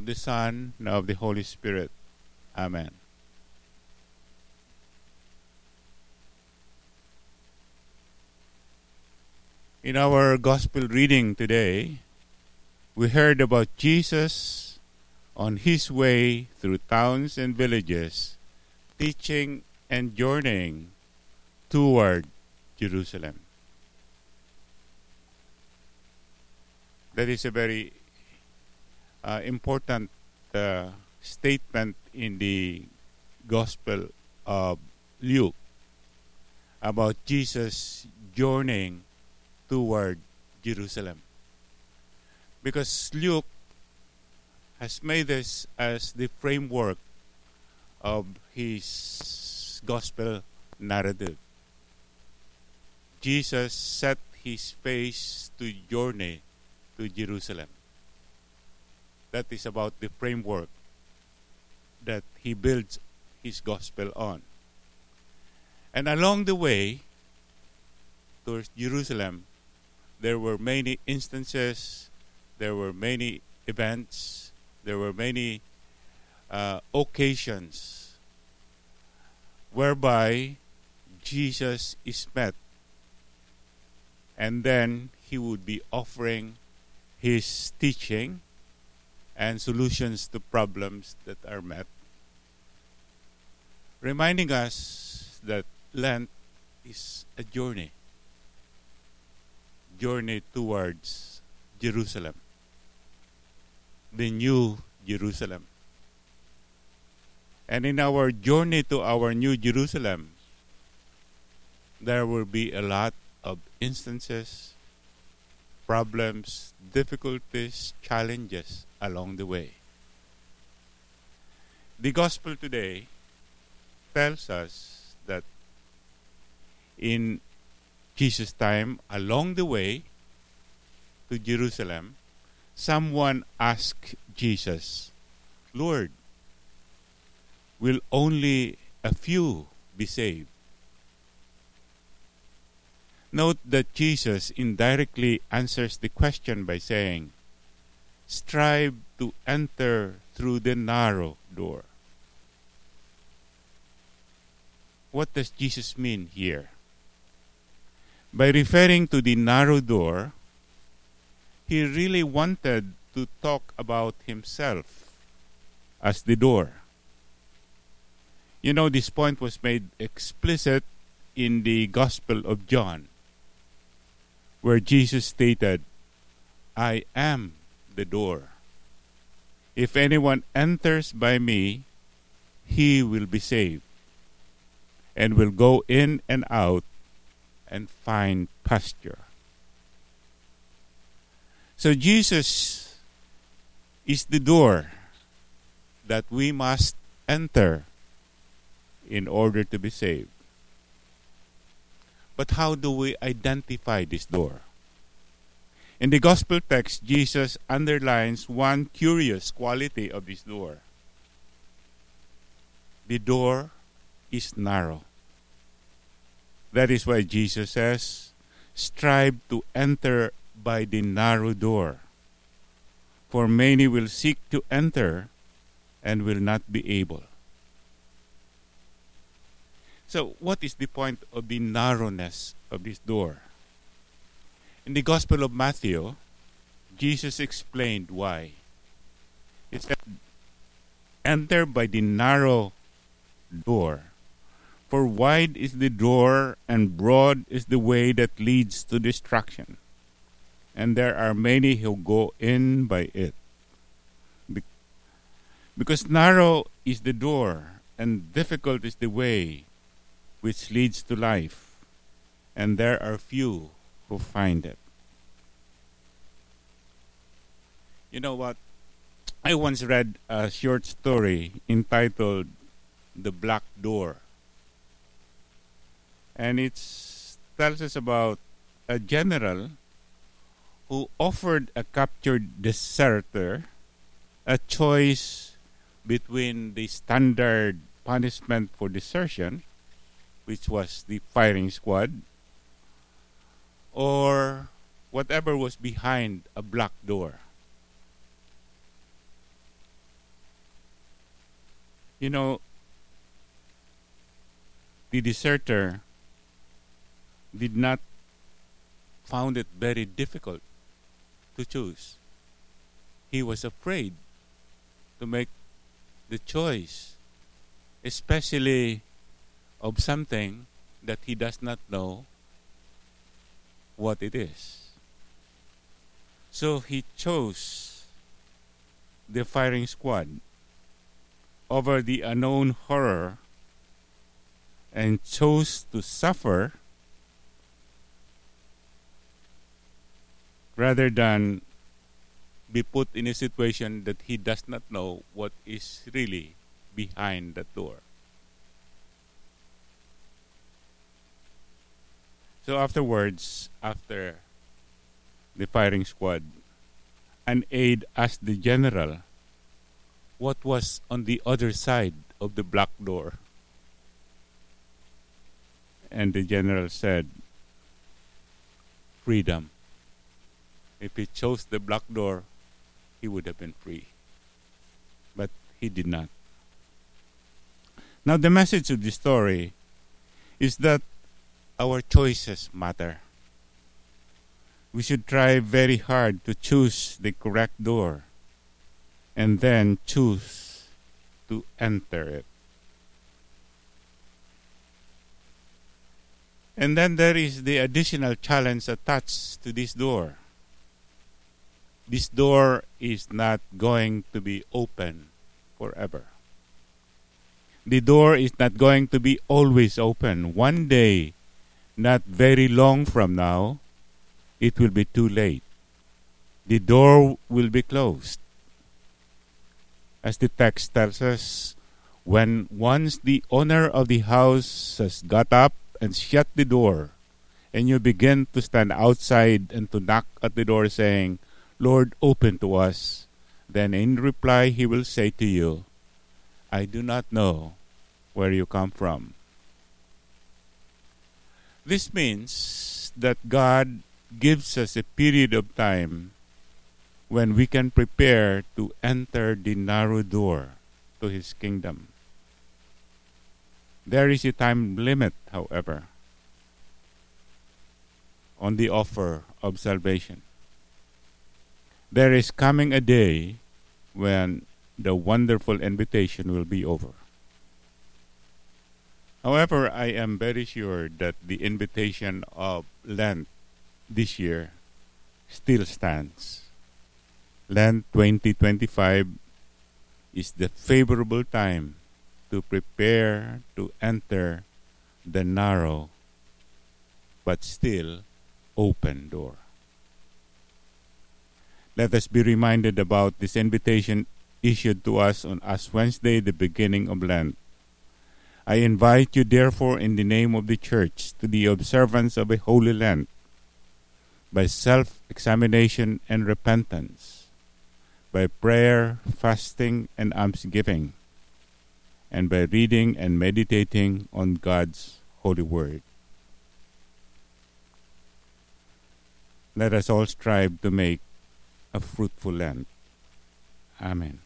of the Son, and of the Holy Spirit. Amen. In our gospel reading today, we heard about Jesus on his way through towns and villages, teaching and journeying toward Jerusalem. That is a very important statement in the Gospel of Luke about Jesus journeying toward Jerusalem. Because Luke has made this as the framework of his gospel narrative. Jesus set his face to journey to Jerusalem. That is about the framework that he builds his gospel on. And along the way towards Jerusalem, there were many instances, there were many events, there were many occasions whereby Jesus is met, and then he would be offering his teaching and solutions to problems that are met, reminding us that Lent is a journey towards Jerusalem, the new Jerusalem. And in our journey to our new Jerusalem, there will be a lot of instances, problems, difficulties, challenges along the way. The gospel today tells us that in Jesus' time, along the way to Jerusalem, someone asked Jesus, "Lord, will only a few be saved?" Note that Jesus indirectly answers the question by saying, "Strive to enter through the narrow door." What does Jesus mean here? By referring to the narrow door, he really wanted to talk about himself as the door. You know, this point was made explicit in the Gospel of John, where Jesus stated, "I am the door. If anyone enters by me, he will be saved, and will go in and out and find pasture." So Jesus is the door that we must enter in order to be saved. But how do we identify this door? In the gospel text, Jesus underlines one curious quality of this door. The door is narrow. That is why Jesus says, "Strive to enter by the narrow door, for many will seek to enter and will not be able." So, what is the point of the narrowness of this door? In the Gospel of Matthew, Jesus explained why. He said, "Enter by the narrow door. For wide is the door and broad is the way that leads to destruction, and there are many who go in by it." Because narrow is the door and difficult is the way which leads to life, and there are few who find it. You know what? I once read a short story entitled "The Black Door." And it tells us about a general who offered a captured deserter a choice between the standard punishment for desertion, which was the firing squad, or whatever was behind a black door. You know, the deserter did not found it very difficult to choose. He was afraid to make the choice, especially of something that he does not know what it is. So he chose the firing squad over the unknown horror and chose to suffer rather than be put in a situation that he does not know what is really behind that door. So afterwards, after the firing squad, an aide asked the general what was on the other side of the black door. And the general said, freedom. If he chose the black door, he would have been free. But he did not. Now the message of the story is that our choices matter. We should try very hard to choose the correct door and then choose to enter it. And then there is the additional challenge attached to this door. This door is not going to be open forever. The door is not going to be always open. One day, not very long from now, it will be too late. The door will be closed. As the text tells us, when once the owner of the house has got up and shut the door, and you begin to stand outside and to knock at the door saying, Lord, open to us, then in reply he will say to you, I do not know where you come from. This means that God gives us a period of time when we can prepare to enter the narrow door to His kingdom. There is a time limit, however, on the offer of salvation. There is coming a day when the wonderful invitation will be over. However, I am very sure that the invitation of Lent this year still stands. Lent 2025 is the favorable time to prepare to enter the narrow but still open door. Let us be reminded about this invitation issued to us on Ash Wednesday, the beginning of Lent. I invite you, therefore, in the name of the Church, to the observance of a holy Lent, by self-examination and repentance, by prayer, fasting, and almsgiving, and by reading and meditating on God's holy word. Let us all strive to make a fruitful Lent. Amen.